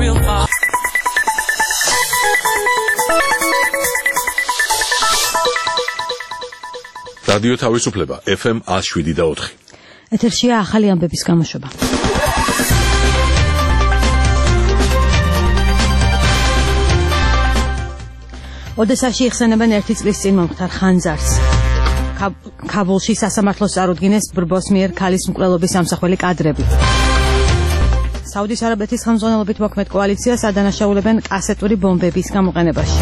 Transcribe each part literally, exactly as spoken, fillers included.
real far. რადიო თავისუფლება ეფ ემ one oh seven და four. ეთერშია ახალი ამბების გამოშვება. ოდესაში იხსენებენ ერთი წლის წინ მომხდარ ხანძარს. ქაბულში სასამართლოს წარუდგინეს ბრბოს მიერ ქალის მკვლელობის ამსახველი კადრები. საუდის არაბეთის ხელმძღვანელობით მოქმედ კოალიციას ადანაშაულებენ კასეტური ბომბების გამოყენებაში.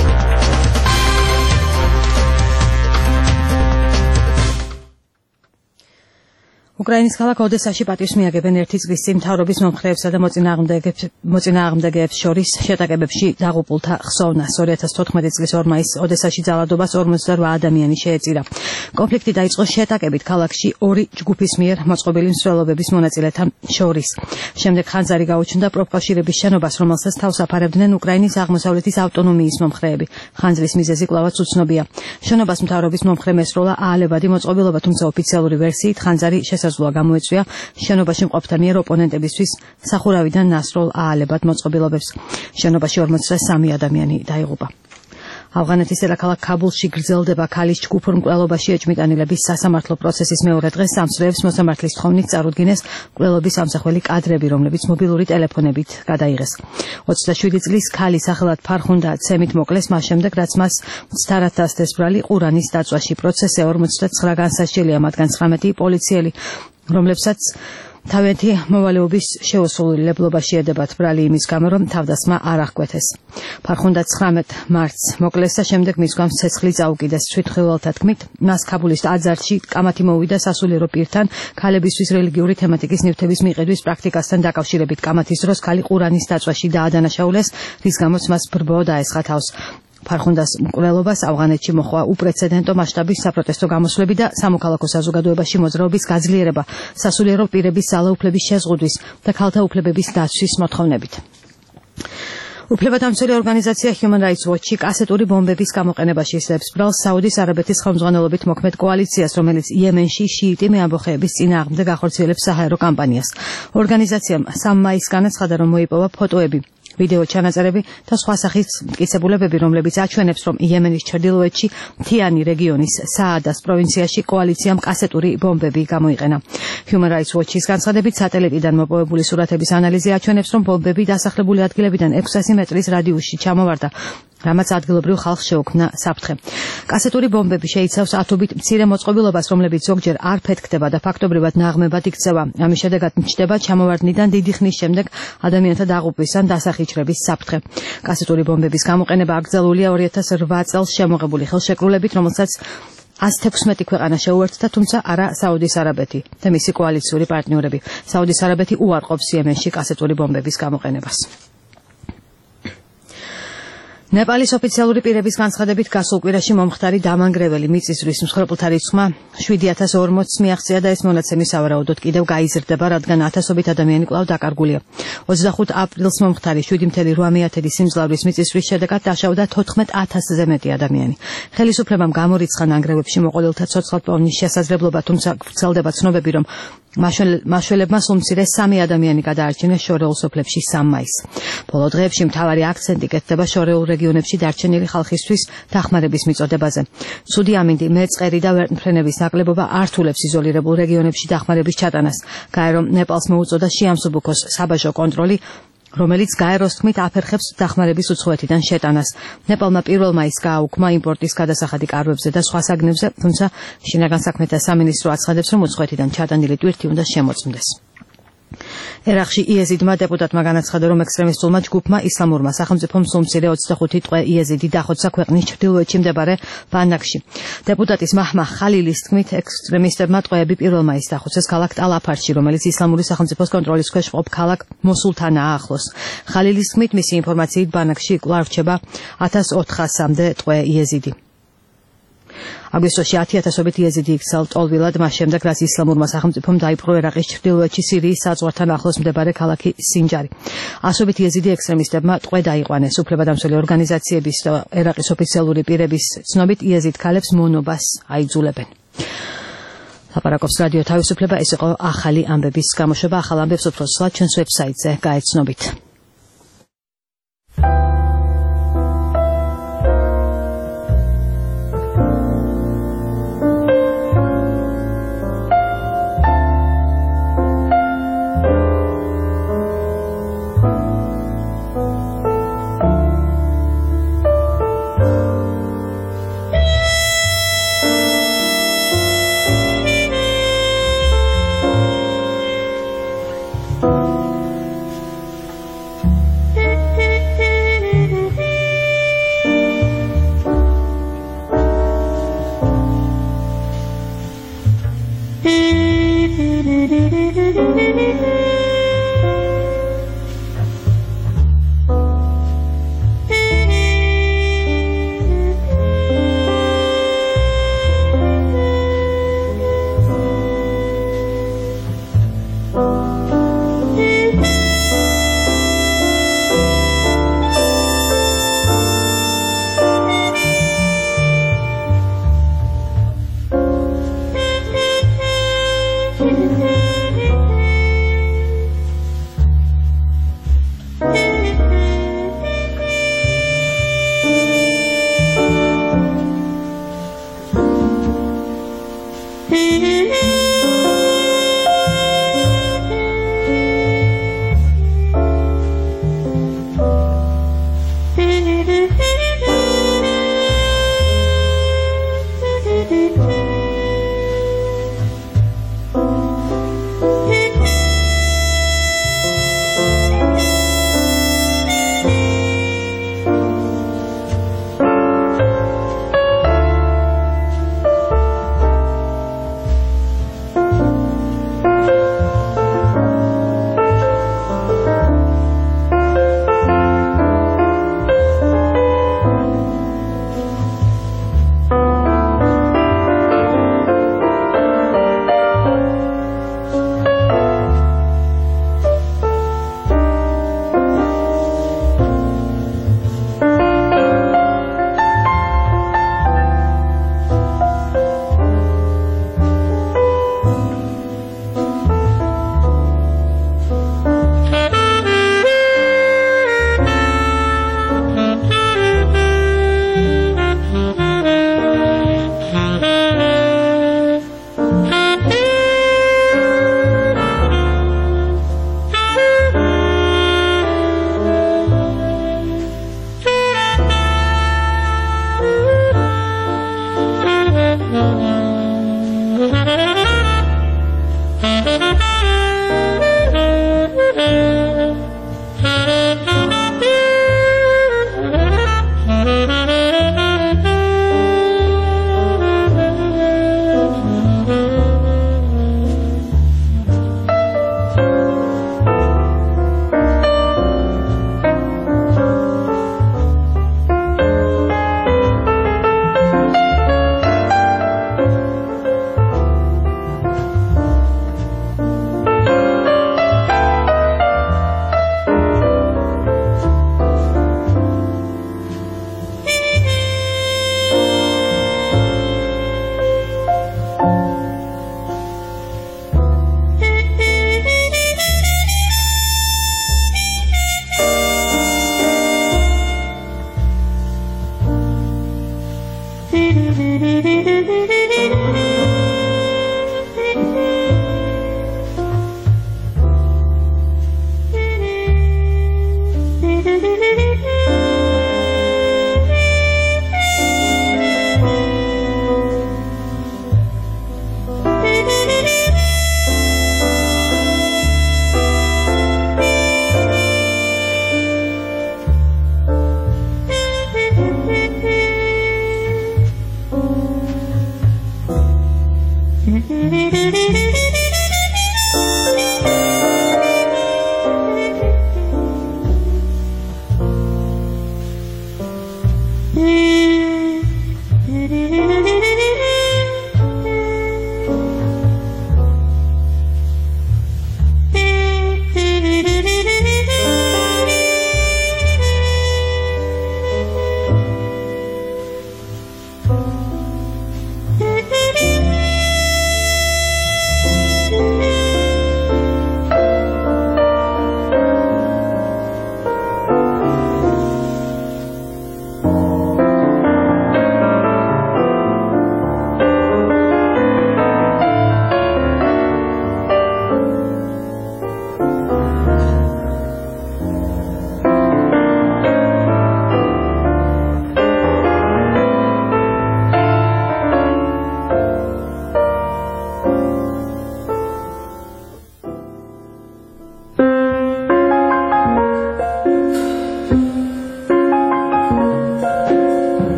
უკრაინის ქალაქ ოდესაში პატივს მიაგებენ ერთი წლის წინ მთავრობის მომხრეებსა და მოწინააღმდეგეებს შორის შეტაკებებში დაღუპულთა ხსოვნას. ორი ათას თოთხმეტი წლის ორ მაისს ოდესაში ძალადობას ორმოცდარვა ადამიანი შეეწირა. კონფლიქტი დაიწყო შეტაკებით ქალაქში ორი ჯგუფის მიერ მოწყობილი მსვლელობების მონაწილეთა შორის. შემდეგ ხანძარი გაუჩნდა პროფკავშირების შენობას, რომელსაც თავს აფარებდნენ უკრაინის აღმოსავლეთის ავტონომიის მომხრეები. ხანძრის მიზეზი კვლავაც უცნობია. შენობას მთავრობის მომხრე მესროლა აალებადი მოწყობილობა, თუმცა ოფიციალური ვერსიით ხანძარი შესაძლოა გამოეწვია შენობაში მყოფთა მიერ ოპონენტებისთვის სახურავიდან ნასროლ აალებად მოწყობილობებს. შენობაში ორმოცდასამი ადამიანი დაიღუპა. ავღანეთის დედაქალაქ ქაბულში გრძელდება ქალის ჯგუფურ მკვლელობაში ეჭვმიტანილების სასამართლო პროცესის მეორე დღეს სამსვლელებს მოსამართლის თხოვნით წარუდგინეს მკვლელობის ამსახველი კადრები, რომლებიც მობილური ტელეფონებით გადაიღეს. ოცდაშვიდი წლის ქალი სახელად ფარხუნდა ცემით მოკლეს მას შემდეგ, რაც მას მცდარად დასდეს ბრალი ყურანის დაწვაში. პროცესზე ორმოცდათსცხრა განსაჯელია, მათგან ცხრამეტი პოლიციელი, რომლებსაც თავიანთი მოვალეობის შეუსრულებლობაში ედებათ ბრალი იმის გამო, რომ თავდასხმა არ აღკვეთეს. ფარხუნდა ცხრამეტ მარტს მოკლეს და შემდეგ მის გვამს ცეცხლი წაუკიდეს. თვითმხილველთა თქმით, მას ქაბულის ტაძარში კამათი მოუვიდა სასულიერო პირთან ქალებისთვის რელიგიური თემატიკის ნივთების მიყიდვის პრაქტიკასთან დაკავშირებით. კამათის დროს ქალი ყურანის დაწვაში დაადანაშაულეს, რის გამოც მას ბრბო დაესხა თავს. ფარხუნდას მკვლელობას ავღანეთში მოჰყვა უპრეცედენტო მასშტაბის საპროტესტო გამოსვლები და სამოქალაქო საზოგადოებაში მოძრაობის გაძლიერება სასულიერო პირების ძალაუფლების შეზღუდვის და ქალთა უფლებების დაცვის მოთხოვნებით. უფლებადამცველი ორგანიზაცია Human Rights Watch კასეტური ბომბების გამოყენებაში ისლებს ბრალს საუდის არაბეთის ხელმძღვანელობით მოქმედ კოალიციას, რომელიც იემენში შიიტი მეამბოხეების წინააღმდეგ ახორციელებს საჰაერო კამპანიას. ორგანიზაციამ სამ მაისგან აცხადა, რომ მოიპოვა ფოტოები, ვიდეო ჩანაწერები და სხვა სახის მტკიცებულებები, რომლებიც აჩვენებს, რომ იემენის ჩრდილოეთში მთიანი რეგიონის საადას პროვინციაში კოალიციამ კასეტური ბომბები გამოიყენა. Human Rights Watch-ის განცხადებით, სატელიტიდან მოპოვებული სურათების ანალიზი აჩვენებს, რომ ბომბები დასახლებული ადგილებიდან ექვსასი მეტრის რადიუსში ჩამოვარდა, რამაც ადგილობრივ ხალხს შეუქმნა საფრთხე. კასეტური ბომბები შეიცავს ათობით მცირე მოწყობილობას, რომლებიც ზოგჯერ არ ფეთქდება და ფაქტობრივად ნაღმებად იქცევა. ამის შედეგად მჩნდება ჩამოვარდნიდან დიდი ხნის შემდეგ ადამიანთა დაღუპვის ან დასახიჩრების საფრთხე. კასეტური ბომბების გამოყენება აკრძალულია ორი ათას რვა წელს შემოღებული ხელშეკრულებით, რომელსაც ას თექვსმეტი ქვეყანა შეუერთდა, თუმცა არა საუდის არაბეთი და მისი კოალიციური პარტნიორები. საუდის არაბეთი უარყოფს იემენში კასეტური ბომბების გამოყენებას. ნეპალის ოფიციალური პირების განცხადებით, გასულ კვირაში მომხდარი დამანგრეველი მიწისძვრის მსხვერპლთა რიცხვმა შვიდი ათას ორმოცს მიაღწია და ეს მონაცემი სავარაუდოდ კიდევ გაიზრდება, რადგან ათასობით ადამიანი კვლავ დაკარგულია. ოცდახუთი აპრილს მომხდარი შვიდი მცდარი მეათედი სიმძლავრის მიწისძვრის შედეგად დაშავდა თოთხმეტ ათასზე მეტი ადამიანი. ხელისუფლებამ გამორიცხა ნანგრევებში მოყოლილთა ცოცხლად-პოვნის შესაძლებლობა, თუმცა ვრცელდება ცნობები, რომ მაშველებმა სულ მცირე სამი ადამიანი გადაარჩინეს შორეულ სოფლებში სამ მაისს. ბოლო დღეებში მთავარი აქცენტი კეთდება შორეულ რეგიონებში დარჩენილი ხალხისთვის დახმარების მიწოდებაზე. ცუდი ამინდი, მეწყერი და ვერტმფრენების ნაკლებობა არ თულებს იზოლირებულ რეგიონებში დახმარების ჩატანას. გაერო ნეპალს მოუწოდა შიამსუბუქოს საბაჟო კონტროლი, რომელიც გაეროს თქმით აფერხებს დახმარების უცხოეთიდან შეტანას. ნეპალმა პირველ მაისს გააუქმა იმპორტის გადასახადი კარვებზე და სხვა საგნებზე, თუმცა შინაგან საქმეთა სამინისტრო აცხადებს, რომ უცხოეთიდან ჩატანილი ტვირთი უნდა შემოწმდეს. ერაყში იეზიდმა დეპუტატმა განაცხადა, რომ ექსტრემისტულმა ჯგუფმა ისლამურმა სახელმწიფომ სულ მცირე ოცდახუთი ტყვე იეზიდი დახოცა ქვეყნის ჩრდილოეთში მდებარე ბანაკში. დეპუტატის მაჰმა ხალილის თქმით, ექსტრემისტებმა ტყვეები პირველ მაისს დახოცეს ქალაქ ტალაფარში, რომელიც ისლამური სახელმწიფოს კონტროლის ქვეშ მყოფ ქალაქ მოსულთანაა ახლოს. ხალილის თქმით, მისი ინფორმაციით ბანაკში კვლავ რჩება ათას ოთხასამდე ტყვე იეზიდი. აგვისტოში ათი ათასობით იეზიდი იქცა ლტოლვილად, მას შემდეგ, რაც ისლამურმა სახელმწიფომ დაიპყრო ერაყის ჩრდილოეთში სირიის საზღვართან ახლოს მდებარე ქალაქი სინჯარი. ასობით იეზიდი ექსტრემისტებმა ტყვე დაიყვანეს. უფლებადამცველი ორგანიზაციების და ერაყის ოფიციალური პირების ცნობით, იეზიდ ქალებს მონობას აიძულებენ. ლაპარაკობს რადიო თავისუფლება, ეს იყო ახალი ამბების გამოშვება. ახალ ამბებს უფრო სვლა ჩვენს ვებსაიტზე გაეცნობით.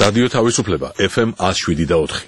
რადიო თავისუფლება ეფ ემ one oh seven და four.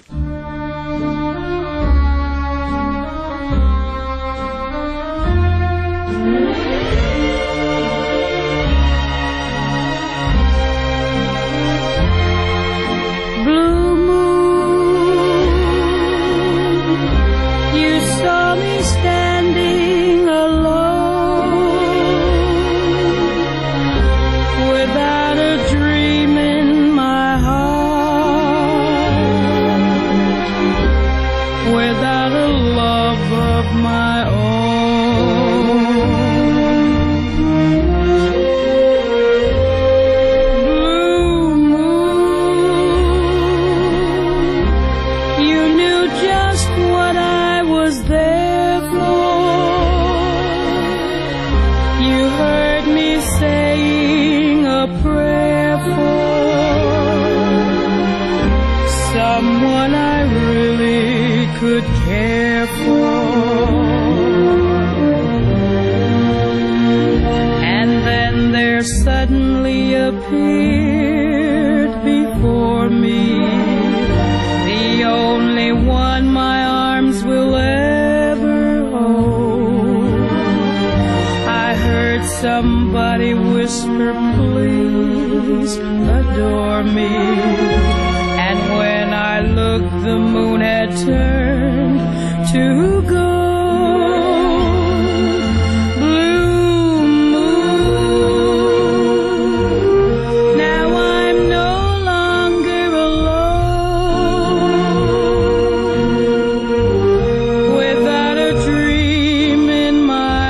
Somebody whisper, please adore me. And when I looked, the moon had turned to gold. Blue moon, now I'm no longer alone. Without a dream in my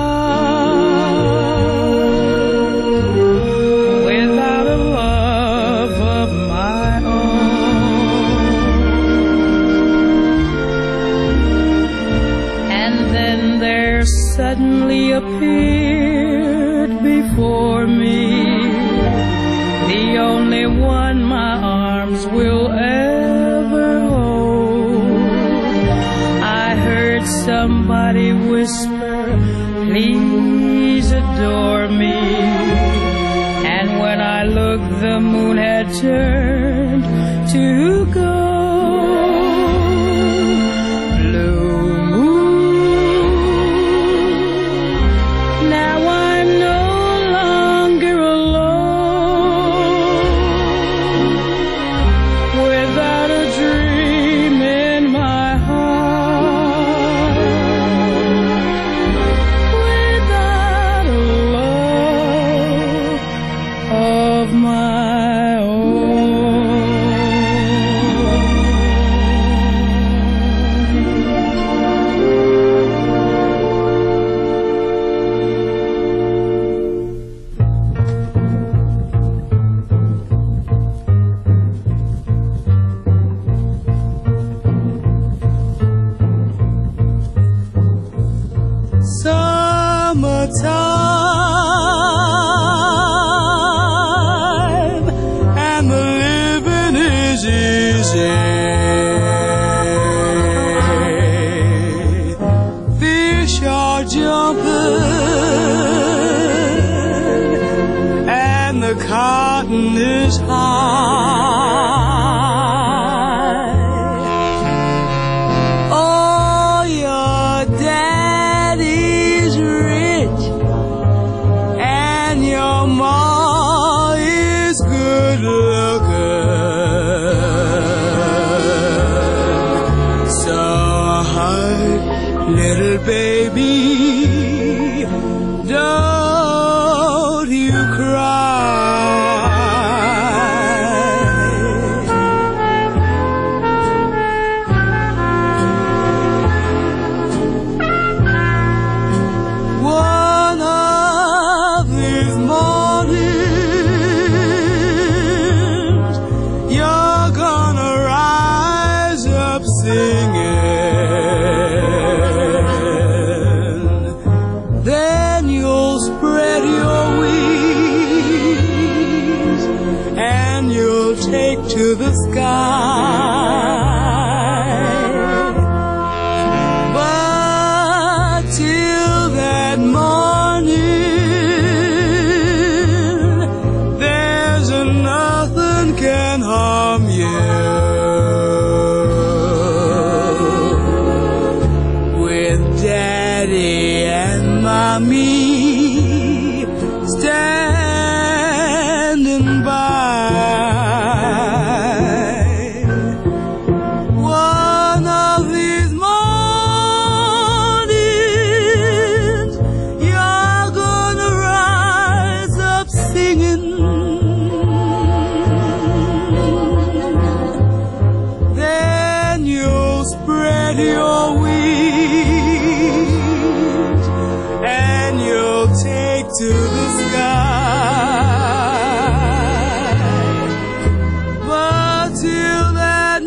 suddenly appeared before me, the only one my arms will ever hold. I heard somebody whisper, please adore me. And when I looked, the moon had turned to gold. Summertime, and the living is easy. Fish are jumping, and the cotton is high. Oh, your daddy's rich, and your ma is good looking. So, little baby, don't you cry. One of these mornings, you're gonna rise up singing. Then you'll spread your wings, and you'll take to the sky. But till that morning, there's nothing can harm from you. With Daddy and Mommy standing by. One of these mornings, you're gonna rise up singing. Then you'll spread your wings and you'll take to the sky. But till that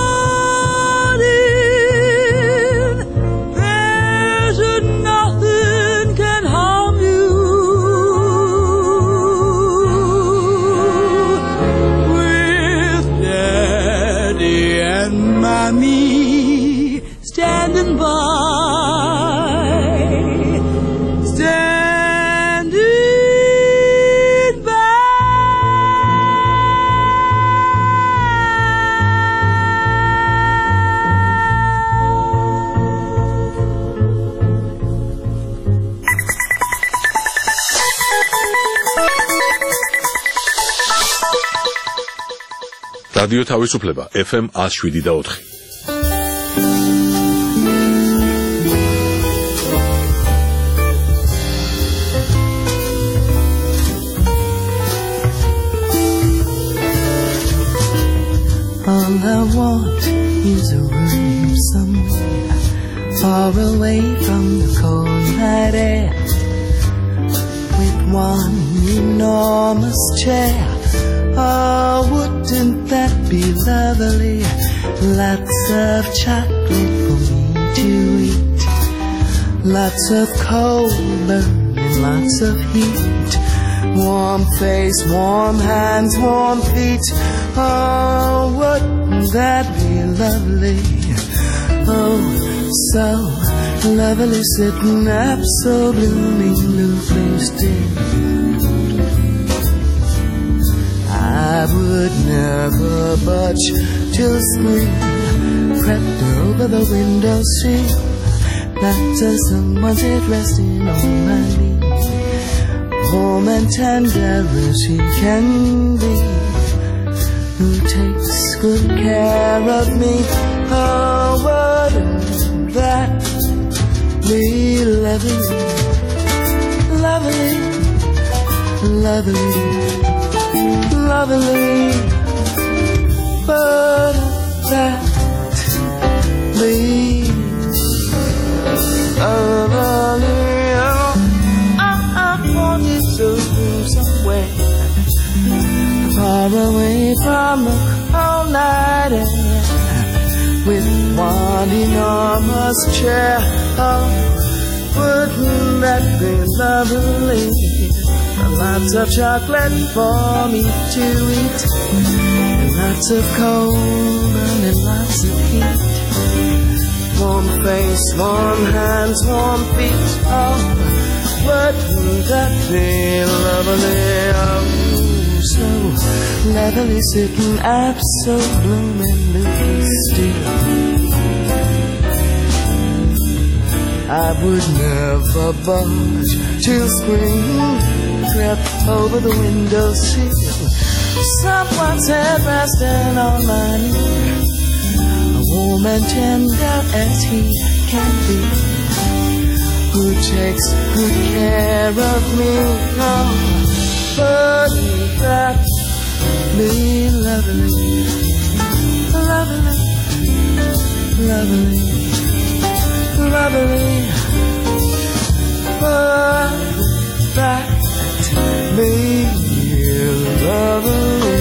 morning, there's nothing can harm you. With Daddy and Mommy standing by, standing by. რადიო თავისუფლება F M one oh seven და four. All I want is a room somewhere far away from the cold night air, with one enormous chair. Oh, wouldn't that be lovely? Lots of chocolate for me to eat, lots of coal burning, lots of heat, warm face, warm hands, warm feet. Oh, wouldn't that be lovely? Oh, so lovely, sitting up so blooming blue still. I would never budge till spring crept over the windowsill, not till someone's head resting on my knee, warm and tender as she can be, who takes good care of me. Oh, wouldn't that be lovely, lovely, lovely, lovely? Wouldn't that be lovely? Oh, I, I want you to go somewhere far away from the cold night air, with one enormous chair. Oh, wouldn't that be lovely? Lots of chocolate for me to eat, and lots of cold and lots of heat, warm face, warm hands, warm feet. Oh, wouldn't that be lovely? Oh, so lovely, sitting up so blooming blue still. I would never budge till spring crept over the windowsill, someone's head resting on my knee, warm and tender as he can be, who takes good care of me. Oh, wouldn't that be lovely, lovely, lovely, lovely? Wouldn't that be lovely?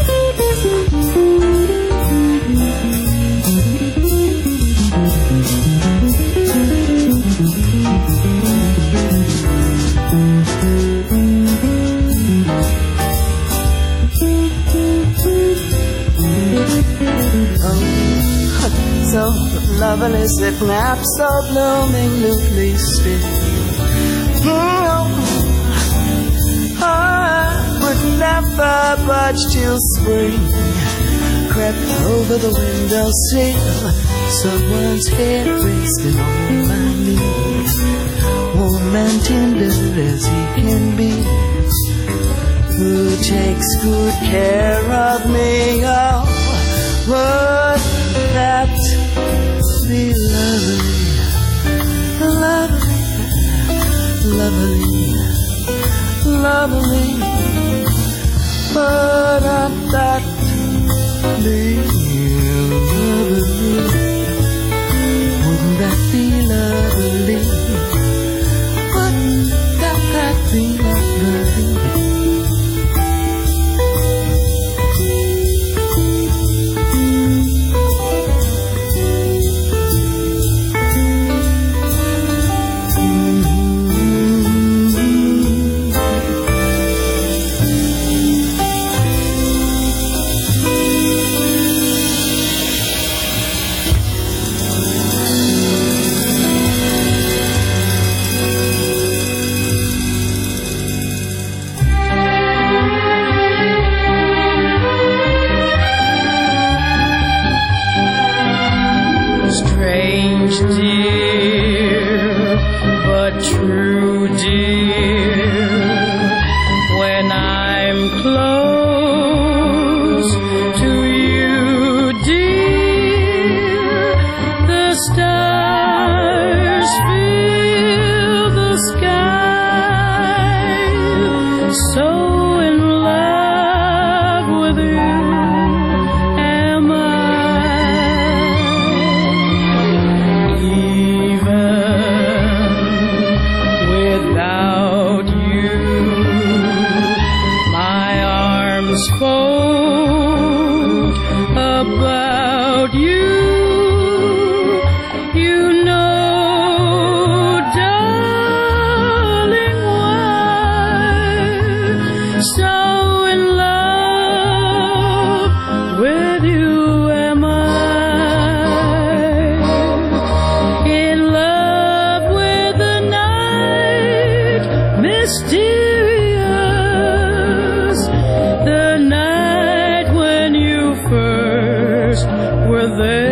Mm-hmm. lovely sitting up so blooming loosely still. Mm, I would never budge till spring crept over the windowsill. Someone's head resting on my knee, warm and tender as he can be, who takes good care of me. Oh, would that be lovely, lovely, lovely, lovely? Would that be lovely? Wouldn't that be lovely? Wouldn't that, that be lovely? Dear, but true, dear, when I'm close to you, dear, the stars fill the sky, so in love with you am I. Fold about you, you know, darling, why so in love with you am I, in love with the night, mysterious, the night when you first were there.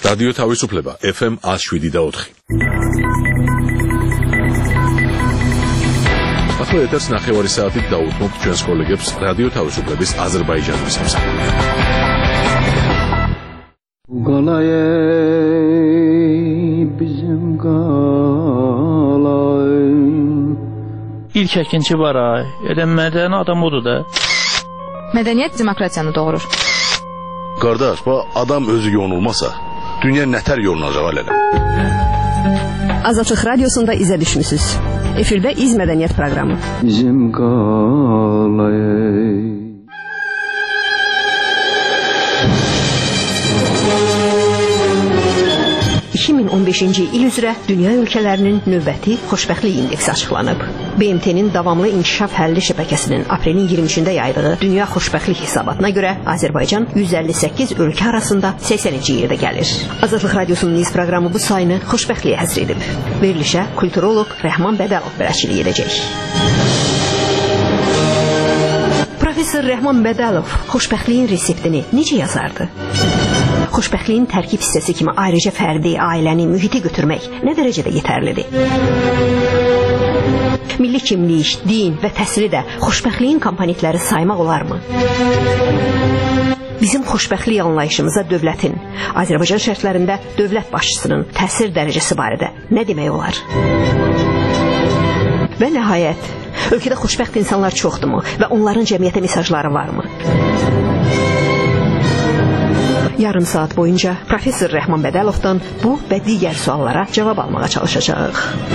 რადიო თავისუფლება F M one oh seven და ოთხი. ახლა ეთერს ნახევარი საათით დაუთმობთ ჩვენს კოლეგებს რადიო თავისუფლების აზერბაიჯანის სამსახურში. Qalay bizim qalay. İlk əkinçi var ay. Elə mədəni adam odur da. Mədəniyyət demokratiyanı doğurur. Qardaş, bu adam özü yonulmasa, dünya nətər yolunacaq hələ. Azadlıq Radiosunda izə düşmüsünüz. Efirdə İz Mədəniyyət proqramı. Bizim qalay. iki min on beşinci il üzrə dünya ölkələrinin növbəti xoşbəxtlik indeksi açıqlanıb. B M T-nin davamlı inkişaf həlli şəbəkəsinin aprelin iyirmi üçündə yaydığı dünya xoşbəxtlik hesabatına görə Azərbaycan yüz əlli səkkiz ölkə arasında səksəninci yerdə gəlir. Azadlıq Radiosunun İz proqramı bu sayını xoşbəxtliyə həsr edib. Verilişə kulturoloq Rəhman Bədəlov bələdçilik edəcək. Professor Rəhman Bədəlov xoşbəxtliyin reseptini necə yazardı? Xoşbəxtliyin tərkib hissəsi kimi ayrıca fərdi, ailəni, mühiti götürmək nə dərəcədə yetərlidir? Milli kimlik, din və təsiri də xoşbəxtliyin komponentləri saymaq olarmı? Bizim xoşbəxtlik anlayışımıza dövlətin, Azərbaycan şərtlərində dövlət başçısının təsir dərəcəsi barədə nə demək olar? Və nəhayət, ölkədə xoşbəxt insanlar çoxdurmu və onların cəmiyyətə mesajları varmı? Yarım saat boyunca Professor Rəhman Bədəlovdan bu və digər suallara cavab almağa çalışacağıq.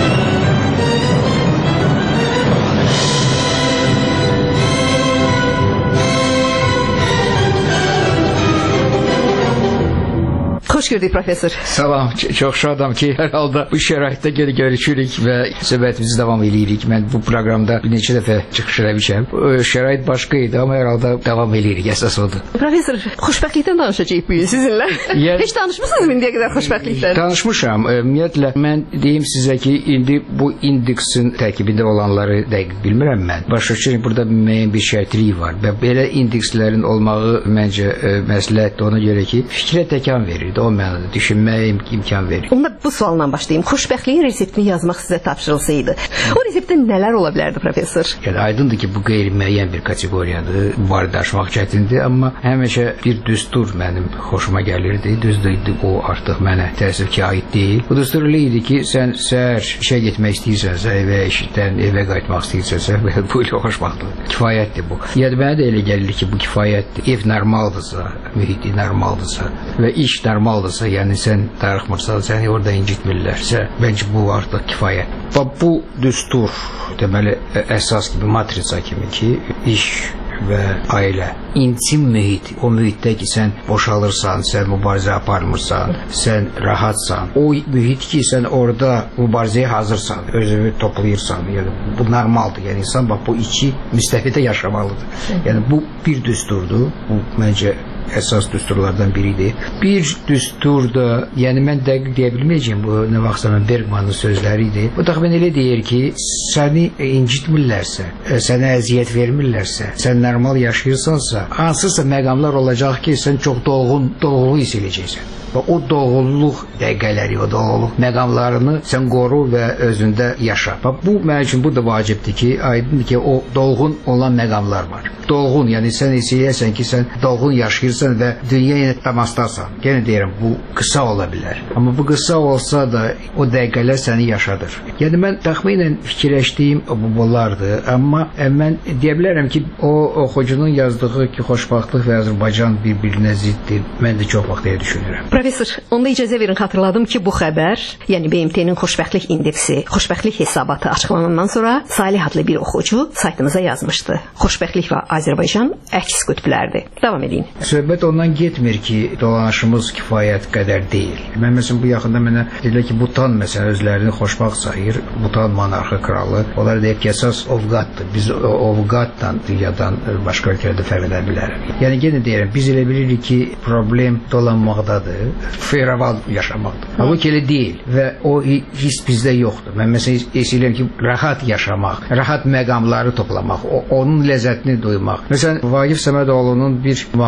Xoş gördük professor. Salam, çox şadam ki, hər halda bu şəraitdə geri görüşürük və söhbətimizi davam edirik. Mən bu proqramda bir neçə dəfə çıxış eləmişəm. Şərait başqa idi, amma hər halda davam edirik, əsas odur. Professor, xoşbəxtlikdən danışacağıq bu gün sizinlə. Yəni, heç danışmısınız mı indiyə qədər xoşbəxtlikdən? Danışmışam. Ümumiyyətlə, mən deyim sizə ki, indi bu indeksin tərkibində olanları dəqiq bilmirəm mən. Başa düşürəm, burada müəyyən bir şərtlik var və belə indekslərin olmağı məncə məsləhətdir ona görə ki, fikrə təkan verir. O mənada düşünməyə imkan verir. Onda bu sualla başlayayım. Xoşbəxtliyin reseptini yazmaq sizə tapşırılsaydı, o reseptdə nələr ola bilərdi professor? Yəni aydındır ki, bu qeyri-müəyyən bir kateqoriyadır. Barədə aşmaq çətindir, amma həmişə bir düstur mənim xoşuma gəlirdi. Düzdür, o artıq mənə təəssüf ki, aid deyil. Bu düstur elə idi ki, sən səhər işə getmək istəyirsənsə, evə işdən evə qayıtmaq istəyirsənsə, bu ilə xoşbəxtlik. Kifayətdir bu. Yəni mənə də elə gəlir ki, bu kifayətdir. Ev normaldırsa, mühiti normaldırsa və iş normal olsa, yəni sən darıxmırsan, səni orada incitmirlərsə, məncə bu artıq kifayət. Bu düstur, deməli, əsas kimi, matrisa kimi ki, iş və ailə, intim mühit, o mühitdə ki, sən boşalırsan, sən mübarizə aparmırsan, sən rahatsan, o mühit ki, sən orada mübarizəyə hazırsan, özünü toplayırsan, yəni bu normaldır, yəni insan bax, bu iki müstəfidə yaşamalıdır. Yəni bu bir düsturdur, bu məncə əsas düsturlardan biridir. Bir düstur da, yəni mən dəqiq deyə bilməyəcəyim, bu nə vaxtsa mən Bergmanın sözləridir. Bu təxmin elə deyir ki, səni incitmirlərsə, sənə əziyyət vermirlərsə, sən normal yaşayırsansa, hansısa məqamlar olacaq ki, sən çox dolğun, dolğulu hiss edəcəksən. Və o dolğunluq dəqiqələri, o dolğunluq məqamlarını sən qoru və özündə yaşa. Və bu, mənim üçün bu da vacibdir ki, aydındır ki, o dolğun olan məqamlar var. Dolğun, yəni sən hiss edirsən ki, sən dolğun yaşayırsan və dünya ilə təmasdasan. Yenə deyirəm, bu qısa ola bilər. Amma bu qısa olsa da o dəqiqələr səni yaşadır. Yəni mən təxminən fikirləşdiyim bu bunlardır. Amma mən deyə bilərəm ki, o oxucunun yazdığı ki, xoşbəxtlik və Azərbaycan bir-birinə ziddir. Mən də çox vaxt deyə düşünürəm. Professor, onda icazə verin xatırladım ki, bu xəbər, yəni B M T-nin xoşbəxtlik indeksi, xoşbəxtlik hesabatı açıqlanandan sonra Salih adlı bir oxucu saytımıza yazmışdı. Xoşbəxtlik və Azərbaycan əks qütblərdir. Davam edin. Söhbət ondan getmir ki, dolanışımız kifayət qədər deyil. Mən məsələn bu yaxında mənə dedilər ki, Butan məsələn özlərini xoşbəxt sayır. Butan monarxı kralı. Onlar deyib ki, əsas ovqatdır. Biz ovqatla dünyadan başqa ölkələrdə fərq edə bilərik. Yəni yenə deyirəm, biz elə bilirik ki, problem dolanmaqdadır, feyraval yaşamaqdır. Halbuki elə deyil və o his bizdə yoxdur. Mən məsələn istəyirəm ki, rahat yaşamaq, rahat məqamları toplamaq, onun ləzzətini duymaq. Məsələn, Vaqif Səmədoğlu'nun bir mahnında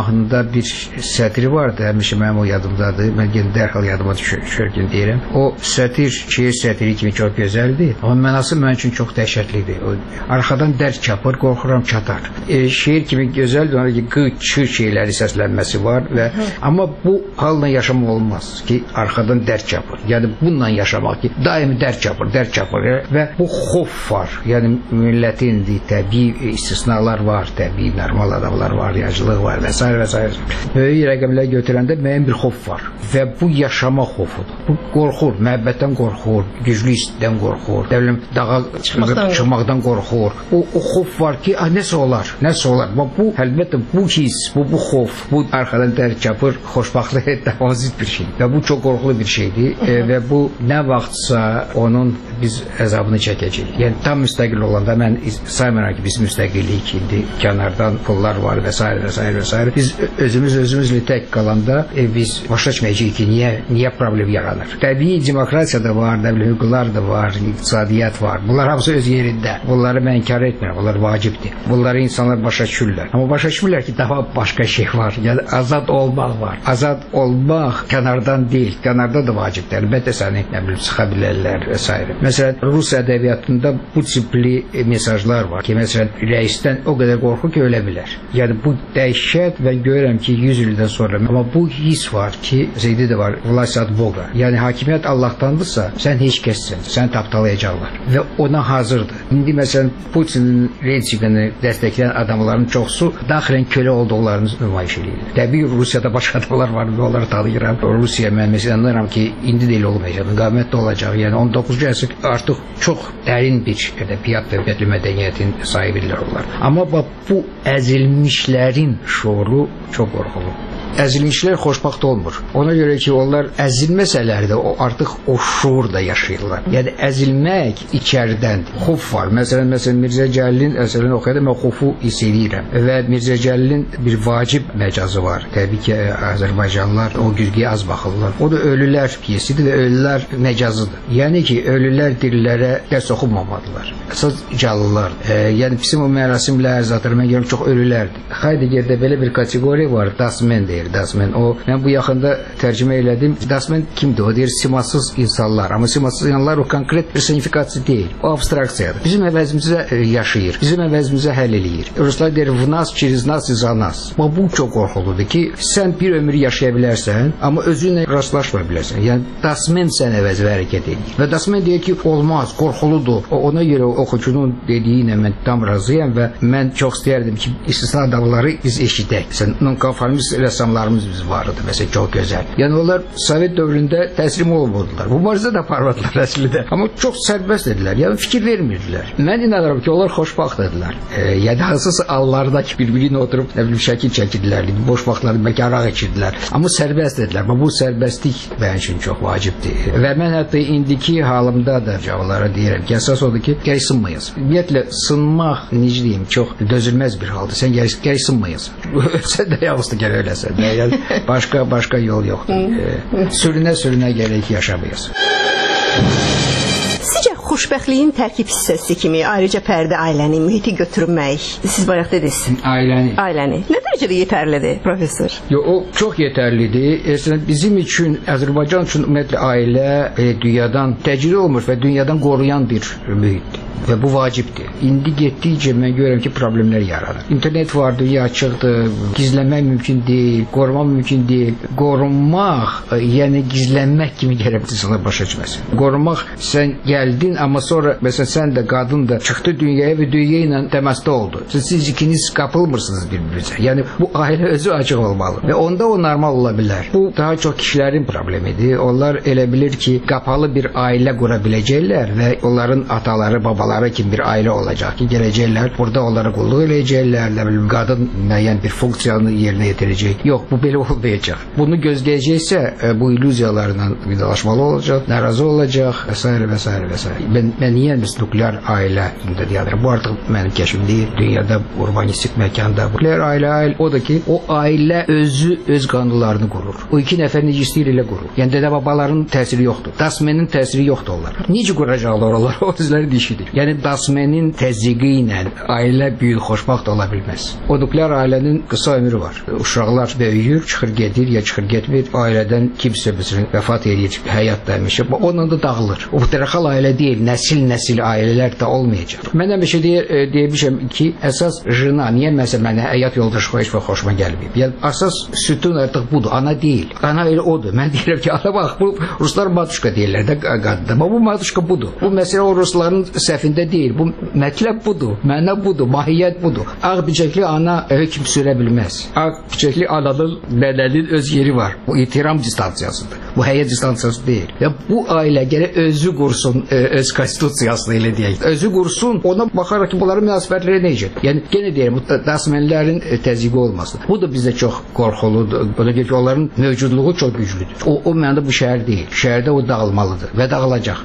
bir sətri vardı, həmişə mənim o yadımdadır. Mən yenə dərhal yadıma düşərkən deyirəm. O sətir, şeir sətiri kimi çox gözəldir. Amma mənası mənim üçün çox dəhşətlidir. O, arxadan dərd çapır, qorxuram çatar. E, şeir kimi gözəldir, ona ki, qı, çır şeyləri səslənməsi var və amma bu halla yaşamaq olmaz ki, arxadan dərd çapır. Yəni bununla yaşamaq ki, daimi dərd çapır, dərd çapır və bu xof var. Yəni millətin təbii istisnalar var, təbii normal adamlar var, yacılıq var və s. və s. Böyük rəqəmlər götürəndə müəyyən bir xof var və bu yaşama xofudur. Bu qorxur, məhəbbətdən qorxur, güclü istidən qorxur, dəvləm dağa çıxmaqdan, çıxmaqdan qorxur. O, o xof var ki, ah, nəsə olar, nəsə olar. Bu, əlbəttə, bu his, bu, bu xof, bu arxadan dərd çapır, xoşbaxtlığa davazit bir şey və bu çox qorxulu bir şeydir e, və bu nə vaxtsa onun biz əzabını çəkəcəyik. Yəni tam müstəqil olanda mən saymıram ki, biz müstəqillik indi kənardan pullar var və s. və s. və s. Biz özümüz özümüzlə tək qalanda e, biz başa düşməyəcəyik ki, niyə, niyə problem yaranır. Təbii demokrasiya da var, hüquqlar da var, iqtisadiyyat var. Bunlar hamısı öz yerində. Bunları mən inkar etmirəm. Bunlar vacibdir. Bunları insanlar başa düşürlər. Amma başa düşmürlər ki, daha başqa şey var. Yəni azad olmaq var. Azad olmaq kənardan deyil. Kənarda da vacibdir. Əlbəttə səni, nə bilim, sıxa bilərlər və s. Məsələn, Rus ədəbiyyatında bu tipli e, mesajlar var ki, məsələn, rəisdən o qədər qorxu ki, ölə bilər. Yəni bu dəhşət və görürəm ki, yüz ildən sonra, amma bu his var ki, Zeydi də var, vlast od Boga. Yəni hakimiyyət Allah'tandırsa, sən heç kəssən, sən tapdalayacaqlar və ona hazırdır. İndi məsələn, Putinin rejimini dəstəkləyən adamların çoxsu daxilən kölə olduqlarını nümayiş edir. Təbii Rusiyada başqa adamlar var və onları tanıyıram. Rusiya mən məsələn anlarım ki, indi də elə olmayacaq, müqavimət də olacaq. Yəni on doqquzuncu əsr artıq çox dərin bir ədəbiyyat və ədəbi mədəniyyətin sahibidirlər onlar. Amma bu əzilmişlərin şuuru çox qorxulu. Əzilmişlər xoşbaxt olmur. Ona görə ki, onlar əzilməsələr də o artıq o şuurda yaşayırlar. Yəni əzilmək içəridəndir. Xof var. Məsələn, məsələn Mirzə Cəlilin əsərini oxuyanda mən xofu hiss edirəm. Və Mirzə Cəlilin bir vacib məcazı var. Təbii ki, Azərbaycanlılar o güzgüyə az baxırlar. O da ölülər piyesidir və ölülər məcazıdır. Yəni ki, ölülər dirilərə dərs oxunmamalıdırlar. Əsas canlılar. E, yəni bizim o mərasimlər, zatlar mən görürəm çox ölülərdir. Heideggerdə belə bir kateqoriya var, Dasmen deyir. Dasmen. O, mən bu yaxında tərcümə elədim. Dasmen kimdir? O deyir simasız insanlar. Amma simasız insanlar o konkret personifikasiya deyil. O abstraksiyadır. Bizim əvəzimizə e, yaşayır. Bizim əvəzimizə həll eləyir. Ruslar deyir vnas, çiriz nas, iz anas. Bu çox qorxuludur ki, sən bir ömür yaşaya bilərsən, amma özünlə rastlaşma bilərsən. Yəni Dasmen sən əvəzə hərəkət edir. Və Dasmen deyir ki, olmaz, qorxuludur. O, ona görə oxucunun dediyinə mən tam razıyam və mən çox istəyərdim ki, istisna adamları biz eşidək. Sən nonkonformist rəssamlarımız biz vardı, məsələn, çox gözəl. Yəni onlar Sovet dövründə təslim olmadılar. Bu mübarizə də aparmadılar əslində. Amma çox sərbəst dedilər. Yəni fikir vermirdilər. Mən inanıram ki, onlar xoşbaxt dedilər. E, yəni hansısa allardakı bir-birinə oturub, nə bilim, şəkil çəkidilər, boş vaxtlarında bəlkə araq içirdilər. Amma sərbəst dedilər. Amma bu sərbəstlik mənim üçün çox vacibdir. Və mən hətta indiki halımda da cavablara deyirəm ki, əsas odur ki, gəl sınmayız. Ümumiyyətlə, sınmaq, necə deyim, çox dözülməz bir haldır. Sən gəl, gəl sınmayız. Sən də yalnız gəl öləsən. Yəni, başqa başqa yol yoxdur. E, sürünə-sürünə gərək yaşamayız. Sizcə xoşbəxtliyin tərkib hissəsi kimi ayrıca pərdə ailəni, mühiti götürmək, siz bayaq dediniz. Ailəni. Ailəni. Nə dərəcədə yetərlidir, professor? Yo, o çox yetərlidir. Əslində bizim üçün, Azərbaycan üçün ümumiyyətlə ailə e, dünyadan təcrid olmur və dünyadan qoruyan bir mühitdir. Və bu vacibdir. İndi getdikcə mən görürəm ki, problemlər yaranır. İnternet var, dünya açıqdır, gizlənmək mümkün deyil, qorumaq mümkün deyil. Qorunmaq, e, yəni gizlənmək kimi gəlib insanlar başa düşməsin. Qorunmaq, sən gəldin, amma sonra məsələn sən də qadın da çıxdı dünyaya və dünya ilə təmasda oldu. Siz ikiniz qapılmırsınız bir-birinizə. Yəni bu ailə özü açıq olmalı və onda o normal ola bilər. Bu daha çox kişilərin problemidir. Onlar elə bilir ki, qapalı bir ailə qura biləcəklər və onların ataları, babaları kimi bir ailə olacaq ki, gələcəklər, burada onlara qulluq eləyəcəklər, nə bilim, qadın müəyyən bir funksiyanı yerinə yetirəcək. Yox, bu belə olmayacaq. Bunu gözləyəcəksə, bu illüziyalarla vidalaşmalı olacaq, narazı olacaq və s. və s. və s. Ben, mən niyə biz nuklear ailə deyirəm? Bu artıq mənim kəşfim deyil. Dünyada urbanistik məkanda nuklear ailə, ailə o da ki, o ailə özü öz qanunlarını qurur. O iki nəfər necə istəyir ilə qurur. Yəni dədə babaların təsiri yoxdur. Dasmenin təsiri yoxdur onlar. Necə quracaqlar onlar? O özləri dişidir. Yəni dasmenin təzyiqi ilə ailə böyük xoşbəxt ola bilməz. O nuklear ailənin qısa ömrü var. Uşaqlar böyüyür, çıxır gedir, ya çıxır getmir. Ailədən kimsə məsələn vəfat edir, həyat dəyişir. Onunla da dağılır. O dərhal ailə deyil, nəsil-nəsil ailələr də olmayacaq. Mən həmişə deyə, deymişəm ki, əsas jena, niyə məsələn mənə həyat yoldaşı heç vaxt xoşuma gəlməyib. Yəni əsas sütun artıq budur, ana deyil. Ana elə odur. Mən deyirəm ki, ana bax, bu ruslar matuşka deyirlər də qadında. Amma bu matuşka budur. Bu məsələ o rusların səhvində deyil. Bu mətləb budur, məna budur, mahiyyət budur. Ağ bicəkli ana hökm sürə bilməz. Ağ bicəkli ananın, nənənin öz yeri var. Bu itiram distansiyasıdır. Bu həyat distansiyası deyil. Və bu ailə gərək özü qursun, öz konstitusiyasını elə deyək. Özü qursun, ona baxaraq ki, bunların münasibətləri necə? Yəni, yenə deyirəm, bu dasmenlərin təzyiqi olmasın. Bu da bizdə çox qorxuludur. Ona görə ki, onların mövcudluğu çox güclüdür. O, o məndə bu şəhər deyil. Şəhərdə o dağılmalıdır və dağılacaq.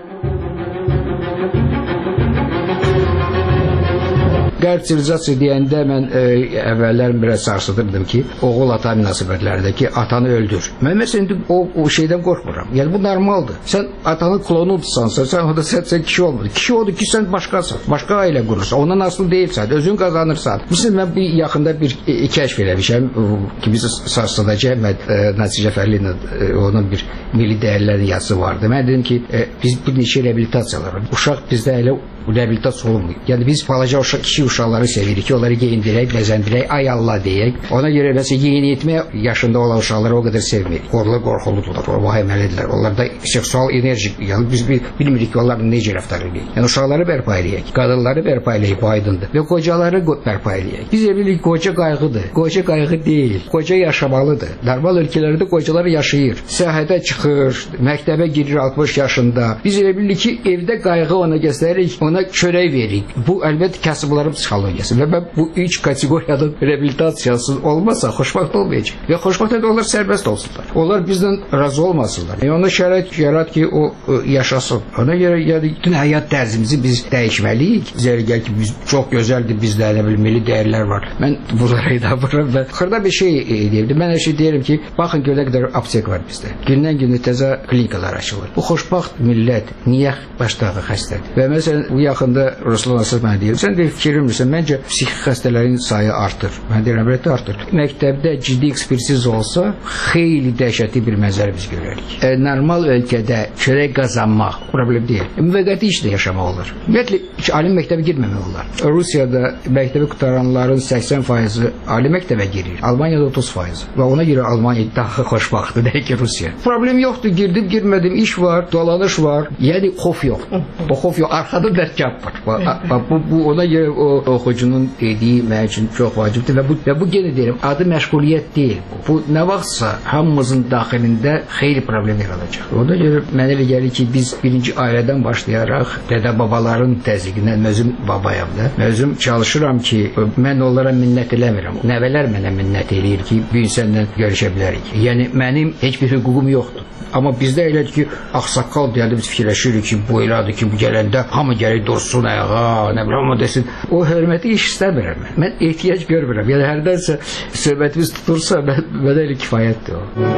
Qərb sivilizasiya deyəndə mən e, əvvəllər biraz sarsıdırdım ki, oğul-ata münasibətlərdəki atanı öldür. Mən məsələn o, o şeydən qorxmuram. Yəni bu normaldır. Sən atanın klonudursansa, sən orada sən, sən kişi olmur. Kişi odur ki, sən başqasan. Başqa ailə qurursan. Ondan asılı deyilsən, özün qazanırsan. Məsələn, mən bir yaxında bir e, kəşf eləmişəm ki, biz Sarsıdakı Əhməd e, Nəsir Cəfərli ilə e, onun bir milli dəyərlərin yazısı vardı. Mən dedim ki, e, biz bir neçə reabilitasiyalar var. Uşaq bizdə elə reabilitasiya olunmuyor. Yəni biz balaca uşaq, kişi uşaqları sevirik ki, onları geyindirək, bəzəndirək, ay Allah deyək. Ona görə məsələn yeniyetmə yaşında olan uşaqları o qədər sevmirik. Onlar qorxuludular, o vahiməlidirlər. Onlarda seksual enerji, yəni biz bilmirik ki, onlarla necə rəftar edək. Yəni uşaqları bərpa edək, qadınları bərpa edək, bu aydındır. Və qocaları bərpa edək. Biz bilirik qoca qayğıdır. Qoca qayğı deyil. Qoca yaşamalıdır. Normal ölkələrdə qocalar yaşayır. Səhhətə çıxır, məktəbə girir altmış yaşında. Biz elə bilirik ki, evdə qayğı ona göstəririk, ona çörək veririk. Bu əlbəttə kasıbların psixologiyası və mən bu üç kateqoriyanın reabilitasiyası olmasa xoşbəxt olmayacaq. Və xoşbəxt edək, onlar sərbəst olsunlar. Onlar bizdən razı olmasınlar. Yəni ona şərait yarat ki, o, o yaşasın. Ona görə yəni bütün həyat tərzimizi biz dəyişməliyik. Zərgər ki, biz çox gözəldir, bizdə nə bilim milli dəyərlər var. Mən bunlara inanmıram və xırda bir şey deyirdim. Mən hər şey deyirəm ki, baxın görə qədər aptek var bizdə. Gündən-günə təzə klinikalar açılır. Bu xoşbəxt millət niyə başdağı xəstədir? Və məsələn bu yaxında Ruslan Asır mənə deyir, sən deyir, fikirmirsən, məncə psixik xəstələrin sayı artır. Mən deyirəm, əlbəttə artır. Məktəbdə ciddi ekspertiz olsa, xeyli dəhşətli bir mənzərə biz görərik. E, normal ölkədə çörək qazanmaq problem deyil. Müvəqqəti işlə yaşamaq olur. Ümumiyyətlə, ali məktəbə girməmək olar. Rusiyada məktəbi qutaranların səksən faizi ali məktəbə girir. Almaniyada otuz faizi. Və ona görə Almaniya daha xoşbaxtdır, deyək ki, Rusiya. Problem yoxdur, girdim, girmədim, iş var, dolanış var. Yəni, xof yox. O xof yox, arxada dərkab var. Bu, bu ona görə o oxucunun dediyi mənim üçün çox vacibdir və bu, və bu yenə deyirəm, adı məşğuliyyət deyil. Bu nə vaxtsa hamımızın daxilində xeyli problem yaradacaq. Ona görə mənə elə gəlir ki, biz birinci ailədən başlayaraq dədə-babaların təzyiqindən özüm babayam da. Özüm çalışıram ki, mən onlara minnət eləmirəm. Nəvələr mənə minnət eləyir ki, bir insanla görüşə bilərik. Yəni mənim heç bir hüququm yoxdur. Amma bizdə elədir ki, ağsaqqal deyəndə biz fikirləşirik ki, bu elədir ki, bu gələndə hamı gəlir dursun ayağa, nə biləm, amma desin. O hörməti iş istəmirəm mən. Mən ehtiyac görmürəm. Yəni hərdənsə söhbətimiz tutursa, mən, mənə elə kifayətdir o.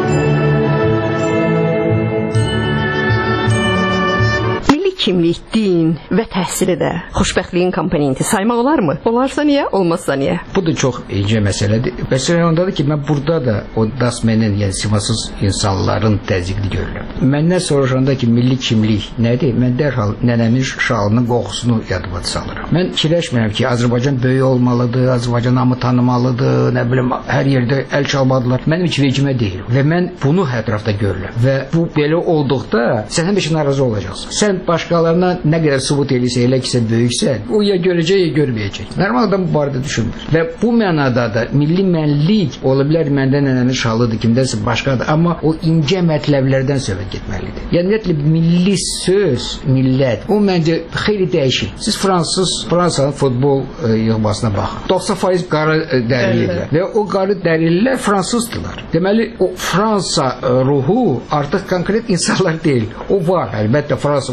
Kimlik, din və təhsili də xoşbəxtliyin komponenti saymaq olarmı? Olarsa niyə, olmazsa niyə? Bu da çox incə məsələdir. Məsələn ondadır ki, mən burada da o dasmenin, yəni simasız insanların təzyiqini görürəm. Məndən soruşanda ki, milli kimlik nədir? Mən dərhal nənəmin şalının qoxusunu yadıma salıram. Mən fikirləşmirəm ki, Azərbaycan böyük olmalıdır, Azərbaycan hamı tanımalıdır, nə bilim, hər yerdə əl çalmadılar. Mənim heç vecimə deyil və mən bunu ətrafda görürəm və bu belə olduqda sən həmişə narazı olacaqsın. Sən başqa başqalarına nə qədər sübut eləyirsə, elə ki sən böyüksən, o ya görəcək, ya görməyəcək. Normal adam bu barədə düşünmür. Və bu mənada da milli mənlik ola bilər məndən nənənin şalıdır, kimdənsə başqadır, amma o incə mətləblərdən söhbət getməlidir. Yəni ümumiyyətlə milli söz, millət, o məncə xeyli dəyişir. Siz Fransız, Fransanın futbol e, yığmasına baxın. doxsan faiz qara e, dərilidirlər və o qara dərilər fransızdılar. Deməli o Fransa e, ruhu artıq konkret insanlar deyil. O var, əlbəttə Fransa, o da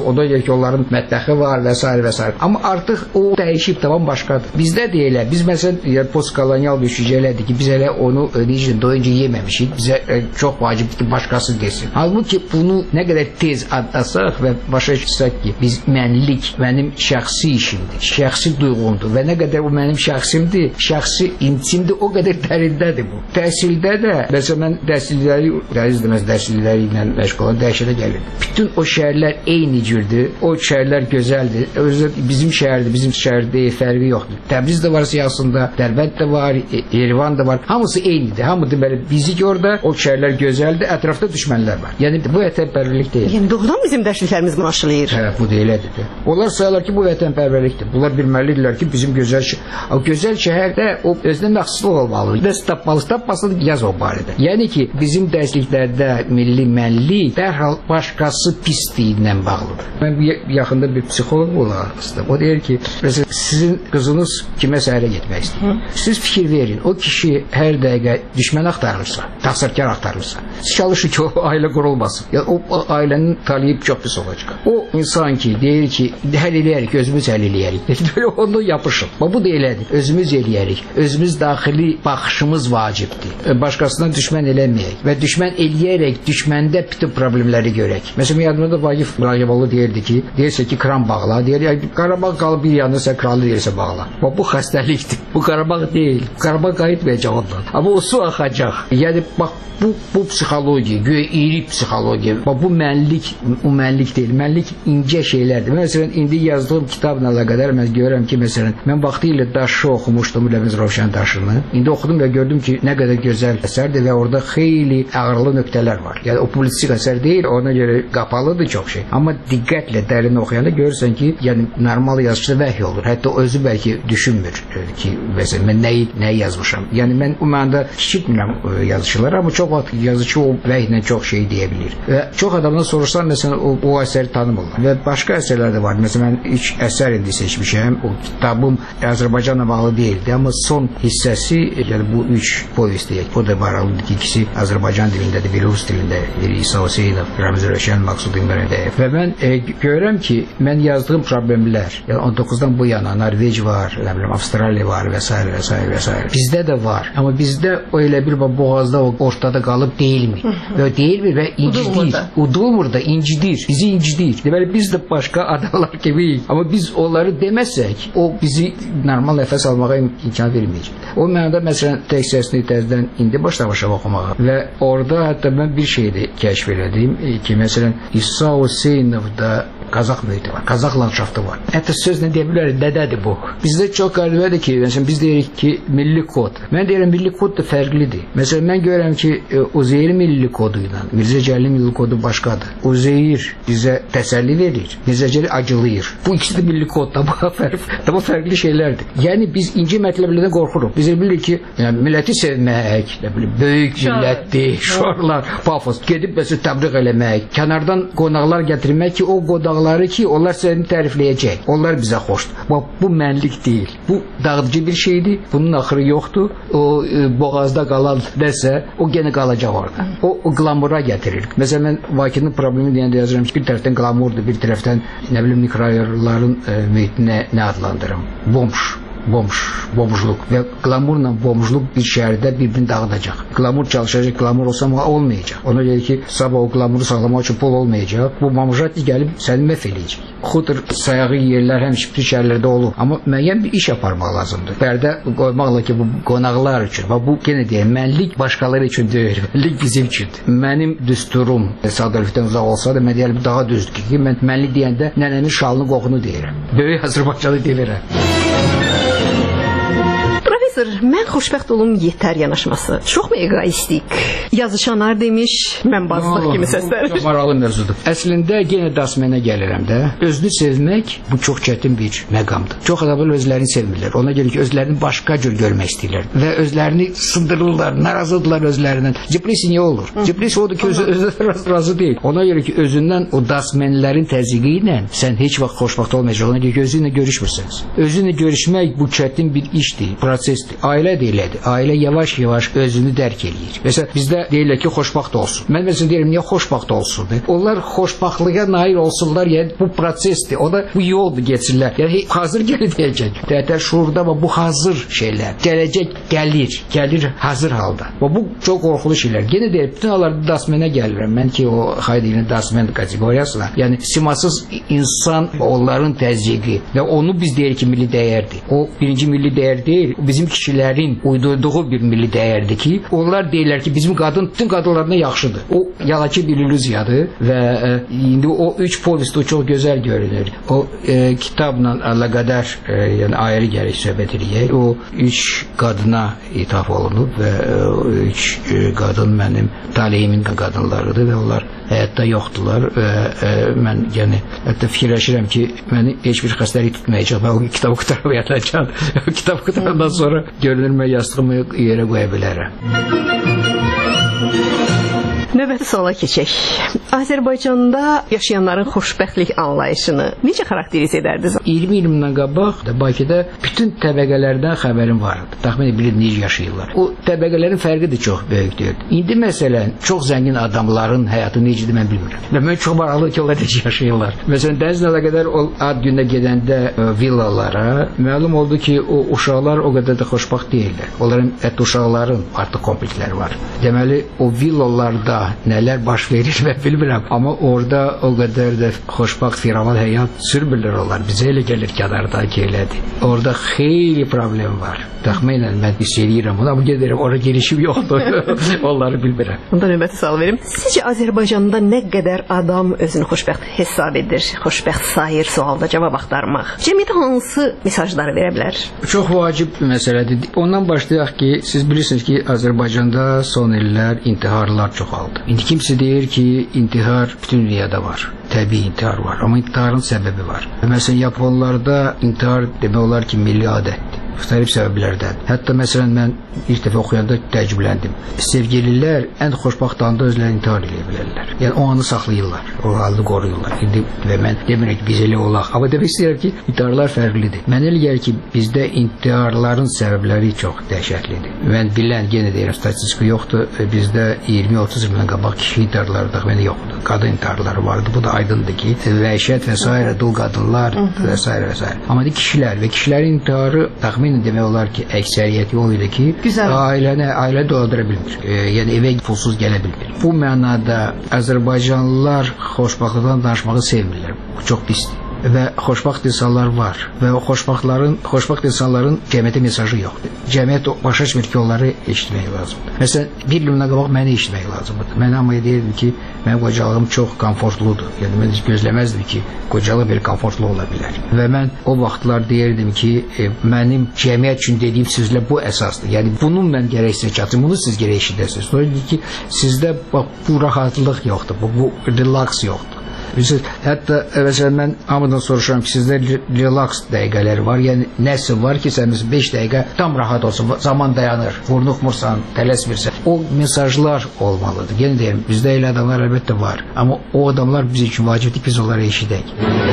ki, onların mətbəxi var və s. və s. Amma artıq o dəyişib tamam başqadır. Bizdə də elə, biz məsələn postkolonial düşüncə elədik ki, biz elə onu necə doyunca yeməmişik. Bizə e, çox vacibdir ki, başqası desin. Halbuki bunu nə qədər tez adlasaq və başa düşsək ki, biz mənlik mənim şəxsi işimdir, şəxsi duyğumdur və nə qədər o mənim şəxsimdir, şəxsi intimdir, o qədər dərindədir bu. Təhsildə də, məsələn, mən dərslikləri, dərs deməz, dərslikləri ilə məşğul olan dəhşətə gəlirdim. Bütün o şəhərlər eyni cürdür, o şəhərlər gözəldir. Özü bizim şəhərdir, bizim şəhərdə fərqi yoxdur. Təbriz də var siyasında, Dərbənd də var, Yerevan da var. Hamısı eynidir. Hamı deməli bizik orada, o şəhərlər gözəldir, ətrafda düşmənlər var. Yəni bu vətənpərvərlik deyil. Yəni doğrudan bizim dərsliklərimiz bunu aşılayır. Hə, bu da elədir. Onlar sayırlar ki, bu vətənpərvərlikdir. Bunlar bilməlidirlər ki, bizim gözəl şəhər, o gözəl şəhərdə o özünə məxsuslıq olmalıdır. Dərs tapmalı, tapmasın yaz o barədə. Yəni ki, bizim dərsliklərdə milli mənlik dərhal başqası pisliyi ilə bağlıdır. Mən yaxında bir psixoloq olaraq o deyir ki, məsələn, sizin qızınız kiməsə ərə getmək istəyir. Siz fikir verin, o kişi hər dəqiqə düşmən axtarırsa, təqsirkar axtarırsa, siz çalışın ki, o ailə qurulmasın. Ya, o ailənin taliyib çox pis olacaq. O insan ki, deyir ki, həll eləyərik, özümüz həll eləyərik. Böyle onu yapışın. Bu da elədir. Özümüz eləyərik. Özümüz daxili baxışımız vacibdir. Başqasına düşmən eləməyək və düşmən eləyərək düşməndə bütün problemləri görək. Məsələn, yadımda da Vaqif Rayıbalı deyirdi ki, deyirsə ki, kran bağla, deyir, ya, Qarabağ qalıb bir yanında sən kralı deyirsə bağla. Bu xəstəlikdir. Bu Qarabağ deyil. Qarabağ qayıtmayacaq ondan. Amma o su axacaq. Yəni, bax, bu, bu psixologiya, güya iri psixologiya, bax, bu mənlik, o mənlik deyil. Mənlik incə şeylərdir. Məsələn, indi yazdığım kitabla əlaqədar mən görürəm ki, məsələn, mən vaxtı ilə Daşı oxumuşdum, Ləmiz Rovşan Daşını. İndi oxudum və gördüm ki, nə qədər gözəl əsərdir və orada xeyli ağırlı nöqtələr var. Yəni, o publistik əsər deyil, ona görə qapalıdır çox şey. Amma diqqətlə, dərin oxuyanda görürsən ki, yəni, normal yazıcıda vəhy olur. Hətta özü bəlkə düşünmür ki, məsələn, mən nəyi, nəyi yazmışam. Yəni, mən o mənada şişitmirəm yazıcılar, amma çox vaxt yazıcı o vəhlə çox şey deyə bilir. Və çox adamdan soruşsan, məsələn, o, o əsəri tanımırlar. Və başqa əsərlər də var. Məsələn, mən üç əsər indi seçmişəm. O kitabım Azərbaycanla bağlı deyildi, amma son hissəsi, yəni bu üç povest deyək. O da maraqlıdır ki, ikisi Azərbaycan dilindədir, biri rus dilində, biri İsa Hüseynov, Ramiz Rövşən, Maqsud İmrəndəyev. Və mən e, görürəm ki, mən yazdığım problemlər, yəni on doqquzdan bu yana Norveç var, nə bilim, Avstraliya var və s. və s. və s. Bizdə də var. Amma bizdə o elə bir boğazda, o ortada qalıb deyilmir. Və deyilmir və incidir. Udulmur da, incidir. Bizi incidir. Deməli, biz də başqa adamlar kimiyik. Amma biz onları deməsək, o bizi normal nəfəs almağa imkan verməyəcək. O mənada, məsələn, tekstəsini təzdən indi başlamışam oxumağa. Və orada hətta mən bir şey də kəşf elədim ki, məsələn, İsa Hüseynovda Qazaq mühiti var, Qazaq landşaftı var. Hətta sözlə deyə bilərik, nədədir bu? Bizdə çox qəribədir ki, məsələn, biz deyirik ki, milli kod. Mən deyirəm, milli kod da fərqlidir. Məsələn, mən görürəm ki, Uzeyir milli kodu ilə Mirzə Cəlilin milli kodu başqadır. Uzeyir bizə təsəlli verir, Mirzə Cəlil acılayır. Bu ikisi də milli kod, da bu, fərq, da bu fərqli şeylərdir. Yəni, biz inci mətləblərdən qorxuruq. Biz bilir ki, yəni, milləti sevmək, nə bilir, böyük millətdir, şorlar, pafos, gedib məsələn təbliğ eləmək, kənardan qonaqlar gətirmək ki, o qonaqları ki, onlar səni tərifləyəcək. Onlar bizə xoşdur. Bax, bu mənlik deyil. Bu dağıdıcı bir şeydir. Bunun axırı yoxdur. O e, boğazda qalan nəsə, o yenə qalacaq orada. O, o glamura gətirir. Məsələn, mən Vakinin problemi deyəndə yazıram ki, bir tərəfdən glamurdur, bir tərəfdən, nə bilim, mikroyarların e, mühitinə nə adlandırım? Bomş. Bomş, bomjluq və qlamurla bomjluq bir şəhərdə bir-birini dağıdacaq. Qlamur çalışacaq, qlamur olsa amma olmayacaq. Ona görə ki, sabah o qlamuru sağlamaq üçün pul olmayacaq. Bu mamujat gəlib səni məhv eləyəcək. Xudur sayağı yerlər həm şipli şəhərlərdə olur. Amma müəyyən bir iş aparmaq lazımdır. Pərdə qoymaqla ki, bu qonaqlar üçün. Və bu, yenə deyəm, mənlik başqaları üçün deyil. Mənlik bizim üçündür. Mənim düsturum sadəlifdən uzaq olsa da, mən deyəlim, daha düzdür ki, mən mənlik deyəndə nənəmin şalını qoxunu deyirəm. Böyük Azərbaycanı deyirəm. Mən xoşbəxt olum yetər yanaşması. Çoxmu egoistik? Yazışanlar demiş, mən bazlıq kimi səslənir. Çox maraqlı mövzudur. Əslində, yenə dasmənə gəlirəm də. Özünü sevmək bu çox çətin bir məqamdır. Çox adamlar özlərini sevmirlər. Ona görə ki, özlərini başqa cür görmək istəyirlər. Və özlərini sındırırlar, narazıdırlar özlərindən. Depressiya niyə olur? Depressiya odur ki, özü, özü razı deyil. Ona görə ki, özündən o dasmənlərin təzyiqi ilə sən heç vaxt xoşbəxt olmayacaq. Ona görə ki, özünlə görüşmürsünüz. Özünlə görüşmək bu çətin bir işdir, prosesdir. prosesdir. Ailə də elədir. Ailə yavaş-yavaş özünü dərk eləyir. Məsələn, bizdə deyirlər ki, xoşbəxt olsun. Mən məsələn deyirəm, niyə xoşbəxt olsun? Onlar xoşbəxtliyə nail olsunlar, yəni bu prosesdir. O da bu yoldur geçirlər. Yəni hazır gələcək. Tətər şuurda amma bu hazır şeylər. Gələcək gəlir, gəlir hazır halda. Və bu çox qorxulu şeylər. Yenə deyirəm, bütün onlarda dasmənə gəlirəm. Mən ki, o Heideggerin dasmən kateqoriyasına, yəni simasız insan onların təzyiqi və onu biz deyirik ki, milli dəyərdir. O birinci milli dəyər deyil, bizim kişilərin uydurduğu bir milli dəyərdir ki, onlar deyirlər ki, bizim qadın bütün qadınlarına yaxşıdır. O yalaki bir illüziyadır və e, indi o üç povesti çox gözəl görünür. O e, kitabla əlaqədar e, yəni ayrı gərək söhbət eləyək. O üç qadına ithaf olunub və e, o üç e, qadın mənim taleyimin qadınlarıdır və onlar həyatda yoxdular və e, mən yəni hətta fikirləşirəm ki, məni heç bir xəstəlik tutmayacaq və o kitabı qutarıb yatacaq. O kitabı qutarandan sonra görünür mən yastığımı yerə qoya bilərəm. Növbəti suala keçək. Azərbaycanda yaşayanların xoşbəxtlik anlayışını necə xarakterize edərdiniz? iyirmi il bundan qabaq da Bakıda bütün təbəqələrdən xəbərim vardı. Təxminən bilirdim necə yaşayırlar. O təbəqələrin fərqi də çox böyükdür. İndi məsələn çox zəngin adamların həyatı necədir mən bilmirəm. Və mən çox maraqlı ki, onlar necə yaşayırlar. Məsələn dənizlə əlaqədar o ad gününə gedəndə ə, villalara məlum oldu ki, o uşaqlar o qədər də xoşbəxt deyillər. Onların hətta uşaqların artıq kompleksləri var. Deməli o villalarda nələr baş verir mən bilmirəm. Amma orada o qədər də xoşbəxt firavan həyat sürmürlər onlar. Bizə elə gəlir kənarda ki, elədir. Orada xeyli problem var. Təxminən mən hiss edirəm. Amma gedirəm, oraya girişim yoxdur. Onları bilmirəm. Ondan növbəti sual verim. Sizcə Azərbaycanda nə qədər adam özünü xoşbəxt hesab edir, xoşbəxt sayır sualda cavab axtarmaq? Cəmiyyətə hansı mesajları verə bilər? Çox vacib bir məsələdir. Ondan başlayaq ki, siz bilirsiniz ki, Azərbaycanda son illər intiharlar çoxaldı. İndi kimsə deyir ki, intihar bütün dünyada var. Təbii intihar var, amma intiharın səbəbi var. Məsələn, Yaponlarda intihar demək olar ki, milli adətdir. Müxtəlif səbəblərdən. Hətta məsələn mən ilk dəfə oxuyanda təəccübləndim. Sevgililər ən xoşbəxt anda özlərini intihar edə bilərlər. Yəni o anı saxlayırlar, o anı qoruyurlar. İndi və mən demirəm ki, biz elə olaq. Amma demək istəyirəm ki, intiharlar fərqlidir. Mən elə gəlir ki, bizdə intiharların səbəbləri çox dəhşətlidir. Mən bilən, yenə deyirəm, statistika yoxdur. Bizdə iyirmi otuz ildən qabaq kişi intiharları da mənə yoxdur. Qadın intiharları vardı. Bu da aydındır ki, vəhşət və s. dul qadınlar və s. və s. Amma kişilər və kişilərin intiharı təxminən demək olar ki, əksəriyyəti o idi ki, ailəni ailə dolandıra bilmir. E, yəni evə pulsuz gələ bilmir. Bu mənada Azərbaycanlılar xoşbəxtlikdən danışmağı sevmirlər. Bu çox pisdir. Və xoşbəxt insanlar var və o xoşbəxtlərin xoşbəxt insanların cəmiyyətə mesajı yoxdur. Cəmiyyət başa düşmür ki, onları eşitmək lazımdır. Məsələn, bir il bundan qabaq məni eşitmək lazımdır. Mən amma deyirdim ki, mənim qocalığım çox komfortludur. Yəni mən heç gözləməzdim ki, qocalıq belə komfortlu ola bilər. Və mən o vaxtlar deyirdim ki, e, mənim cəmiyyət üçün dediyim sözlər bu əsasdır. Yəni bunun mən gərək sizə çatdırım, bunu siz gərək eşidəsiniz. Sonra dedi ki, sizdə bax, bu rahatlıq yoxdur, bu, bu relax yoxdur. Bilirsiniz, hətta məsələn mən hamıdan soruşuram ki, sizdə relax dəqiqələri var, yəni nəsə var ki, sən beş dəqiqə tam rahat olsun, zaman dayanır, vurnuxmursan, tələsmirsən. O mesajlar olmalıdır. Yenə deyirəm, bizdə elə adamlar əlbəttə var, amma o adamlar biz üçün vacibdir, biz onları eşidək.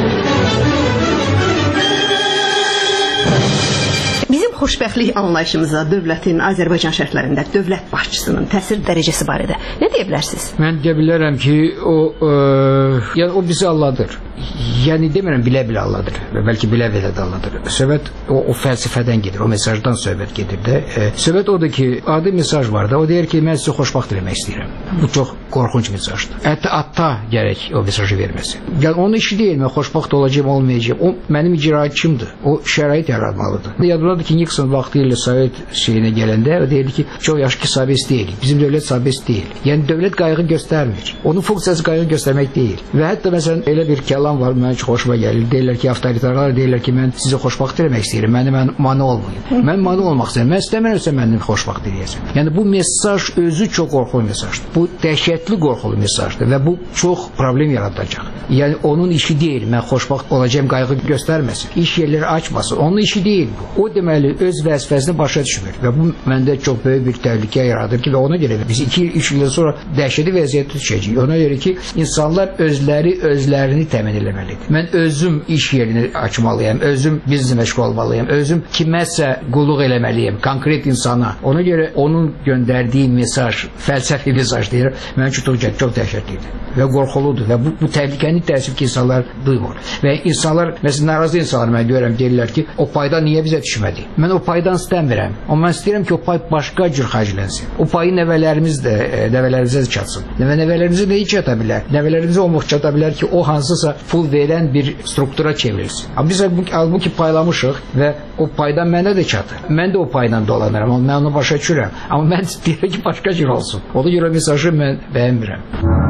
Bizim xoşbəxtlik anlayışımıza dövlətin Azərbaycan şərtlərində dövlət başçısının təsir dərəcəsi barədə nə deyə bilərsiniz? Mən deyə bilərəm ki, o ə, yəni o bizi alladır. Yəni demirəm bilə-bilə alladır və bəlkə bilə-bilə də alladır. Söhbət o, o fəlsəfədən gedir, o mesajdan söhbət gedir də. E, söhbət odur ki, adi mesaj var da, o deyir ki, mən sizə xoşbəxt eləmək istəyirəm. Bu çox qorxunc mesajdır. Hətta ata gərək o mesajı verməsin. Yəni onun işi deyil, mən xoşbəxt olacağım, olmayacağım. O mənim icraçımdır. O şərait yaratmalıdır. Yadımdadır ki, Nixon vaxtı ilə Sovet şeyinə gələndə o deyirdi ki, çox yaxşı ki, sabit deyil. Bizim dövlət sabit deyil. Yəni dövlət qayğı göstərmir. Onun funksiyası qayğı göstərmək deyil. Və hətta məsələn elə bir kəlam var, mən çox xoşuma gəlir. Deyirlər ki, avtoritarlar deyirlər ki, mən sizə xoşbəxt eləmək istəyirəm. Məni mən mane olmayın. Mən mane olmaq istəyirəm. Mən istəmirəmsə məndən xoşbəxt eləyəsən. Yəni bu mesaj özü çox qorxulu mesajdır. Bu dəhşətli qorxulu mesajdır və bu çox problem yaradacaq. Yəni onun işi deyil. Mən xoşbəxt olacağam qayğı göstərməsin. İş yerləri açmasın. Onun işi deyil bu. O deməli öz vəzifəsini başa düşmür və bu məndə çox böyük bir təhlükə yaradır ki, və ona görə biz iki üç il sonra dəhşətli vəziyyətə düşəcəyik. Ona görə ki, insanlar özləri özlərini təmin etməlidir. Mən özüm iş yerini açmalıyam, özüm bizneslə məşğul olmalıyam, özüm kiməsə qulluq eləməliyəm, konkret insana. Ona görə onun göndərdiyi mesaj, fəlsəfi mesaj deyir, mənim üçün çox, çox dəhşətlidir və qorxuludur və bu, bu təhlükəni təəssüf ki, insanlar duymur. Və insanlar, məsələn, narazı insanlar mən görürəm, deyirlər ki, o payda niyə bizə düşmədi? Mən o paydan istəmirəm. Amma mən istəyirəm ki, o pay başqa cür xərclənsin. O payı nəvələrimiz də, nəvələrimizə də çatsın. Və nəvələrimizə nəyi çata bilər? Nəvələrimizə o muht çata bilər ki, o hansısa pul verən bir struktura çevrilsin. Amma biz halbuki paylamışıq və o paydan mənə də çatır. Mən də o payla dolanıram, amma mən onu başa düşürəm. Amma mən istəyirəm ki, başqa cür olsun. Ona görə mesajı mən bəyənmirəm.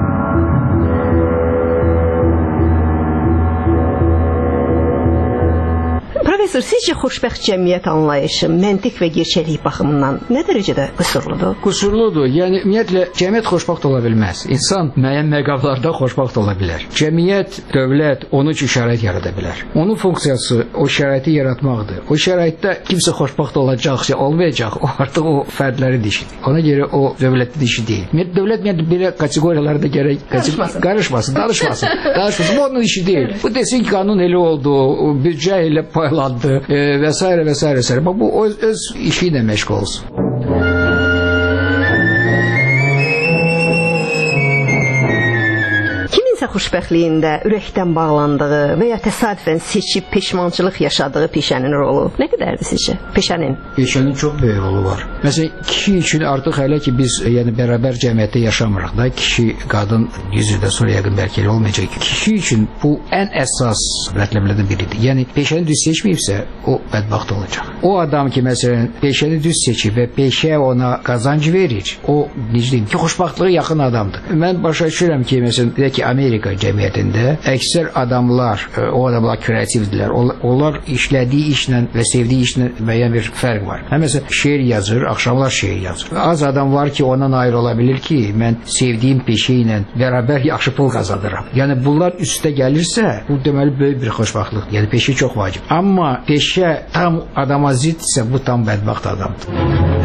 Professor, sizcə xoşbəxt cəmiyyət anlayışı məntiq və gerçəklik baxımından nə dərəcədə qüsurludur? Qüsurludur. Yəni ümumiyyətlə cəmiyyət xoşbəxt ola bilməz. İnsan müəyyən məqamlarda xoşbəxt ola bilər. Cəmiyyət, dövlət onun üçün şərait yarada bilər. Onun funksiyası o şəraiti yaratmaqdır. O şəraitdə kimsə xoşbəxt olacaqsa, olmayacaq, o artıq o fərdlərin işidir. Ona görə o dövlətin işi deyil. Ümumiyyətlə dövlət ümumiyyətlə belə kateqoriyalarda gərək qarışmasın, qarışmasın, danışmasın. Danışmasın. Bu onun işi deyil. Bu desin ki, qanun elə oldu, büdcə elə paylandı e, və s. və s. və s. Bu öz, öz işi ilə məşğul olsun. Xoşbəxtliyində ürəkdən bağlandığı və ya təsadüfən seçib peşmançılıq yaşadığı peşənin rolu nə qədərdir sizcə? Peşənin? Peşənin çox böyük rolu var. Məsələn, kişi üçün artıq hələ ki biz yəni bərabər cəmiyyətdə yaşamırıq da, kişi, qadın yüz ildən sonra yəqin bəlkə elə olmayacaq. Kişi üçün bu ən əsas mətləblərdən biridir. Yəni peşəni düz seçməyibsə, o bədbəxt olacaq. O adam ki, məsələn, peşəni düz seçib və peşə ona qazanc verir, o necə deyim ki, xoşbəxtliyə yaxın adamdır. Mən başa düşürəm ki, məsələn, deyək ki, Amerika cəmiyyətində əksər adamlar, o adamlar kreativdirlər. Onlar işlədiyi işlə və sevdiyi işlə müəyyən bir fərq var. Hə, məsələn, şeir yazır, axşamlar şeir yazır. Az adam var ki, ondan ayrı ola bilir ki, mən sevdiyim peşə ilə bərabər yaxşı pul qazanıram. Yəni bunlar üstə gəlirsə, bu deməli böyük bir xoşbəxtlikdir. Yəni peşə çox vacib. Amma peşə tam adama ziddirsə, bu tam bədbəxt adamdır.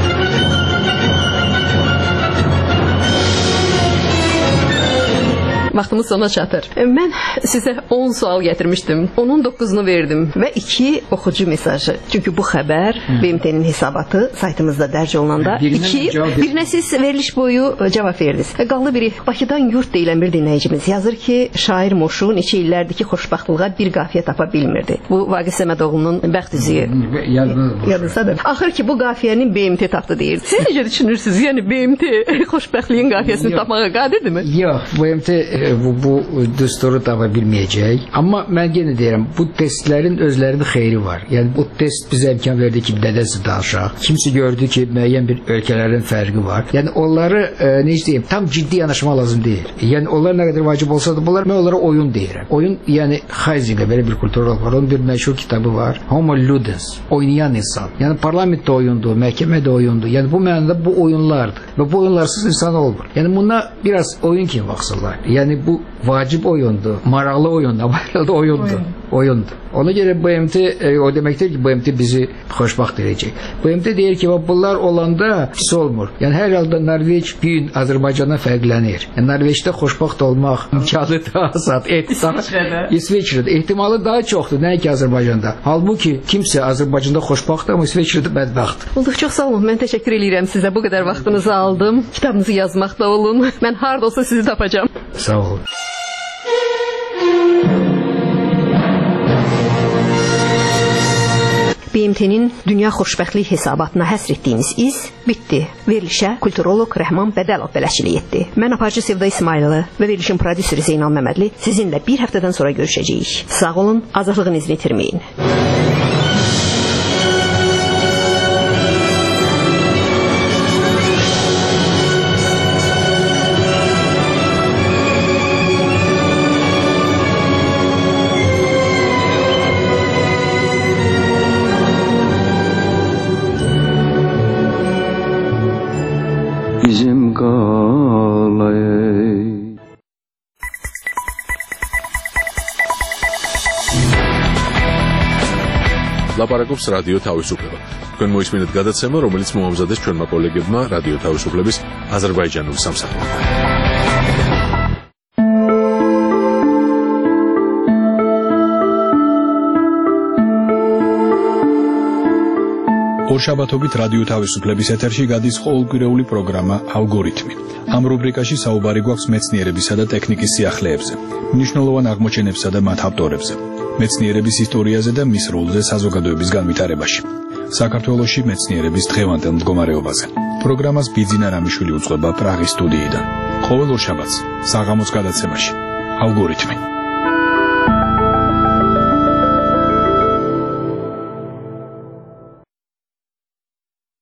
Vaxtımız sona çatır. Mən sizə on sual gətirmişdim. Onun doqquzunu verdim və iki oxucu mesajı. Çünki bu xəbər B M T-nin hesabatı saytımızda dərc olunanda iki, birinə siz veriliş boyu cavab verdiniz. Qallı biri Bakıdan yurt deyilən bir dinləyicimiz yazır ki, şair Moşu neçə illərdir ki, xoşbəxtlığa bir qafiyə tapa bilmirdi. Bu Vaqif Səmədoğlu'nun bəxt üzüyü. Yadınızdadır. Axır ki, bu qafiyəni B M T tapdı deyir. Siz necə düşünürsünüz? Yəni B M T xoşbəxtliyin qafiyəsini tapmağa qadirdirmi? Yox, B M T bu, bu düsturu tapa bilməyəcək. Amma mən yenə deyirəm, bu testlərin özlərinin xeyri var. Yəni bu test bizə imkan verdi ki, dədəsi danışaq. Kimsə gördü ki, müəyyən bir ölkələrin fərqi var. Yəni onları e, necə deyim, tam ciddi yanaşma lazım deyil. Yəni onlar nə qədər vacib olsa da bunlar mən onlara oyun deyirəm. Oyun, yəni Heisinga belə bir kultur var. Onun bir məşhur kitabı var. Homo ludens, oynayan insan. Yəni parlamentdə oyundur, məhkəmədə oyundur. Yəni bu mənada bu oyunlardır. Və bu oyunlarsız insan olmur. Yəni buna biraz oyun kimi baxsınlar. Yəni bu vacib oyundur, maraqlı oyundur, amma da oyundur. Oyundur. Ona görə B M T e, o deməkdir ki, B M T bizi xoşbəxt edəcək. B M T deyir ki, bunlar olanda pis olmur. Yəni hər halda Norveç bir gün Azərbaycandan fərqlənir. Yəni Norveçdə xoşbəxt olmaq imkanı daha azad, İsveçrədə. İsveçrədə ehtimalı daha çoxdur, nəinki Azərbaycanda. Halbuki kimsə Azərbaycanda xoşbəxtdir, amma İsveçrədə bədbəxtdir. Olduq, çox sağ olun. Mən təşəkkür edirəm sizə. Bu qədər vaxtınızı aldım. Kitabınızı yazmaqda olun. Mən harda olsa sizi tapacağam. Sağ olun. B M T-nin dünya xoşbəxtlik hesabatına həsr etdiyimiz iz bitdi. Verilişə kulturoloq Rəhman Bədəlov bələdçilik etdi. Mən aparıcı Sevda İsmayılı və verilişin prodüseri Zeynal Məmmədli sizinlə bir həftədən sonra görüşəcəyik. Sağ olun, azadlığınızı itirməyin. Bizim qalay ლაპარაკობს რადიო თავისუფლება. თქვენ მოისმინეთ გადაცემა, რომელიც მოამზადეს ჩვენმა კოლეგებმა რადიო თავისუფლების აზერბაიჯანული სამსახურიდან. ორშაბათობით რადიო თავისუფლების ეთერში გადის ყოველკვირეული პროგრამა ალგორითმი. ამ რუბრიკაში საუბარი გვაქვს მეცნიერებისა და ტექნიკის სიახლეებზე, მნიშვნელოვან აღმოჩენებსა და მათ ავტორებზე, მეცნიერების ისტორიაზე და მის როლზე საზოგადოების განვითარებაში. საქართველოში მეცნიერების დღევანდელ მდგომარეობაზე. პროგრამას ბიძინა რამიშვილი უძღვება პრაღის სტუდიიდან. ყოველ ორშაბათს საღამოს გადაცემაში ალგორითმი.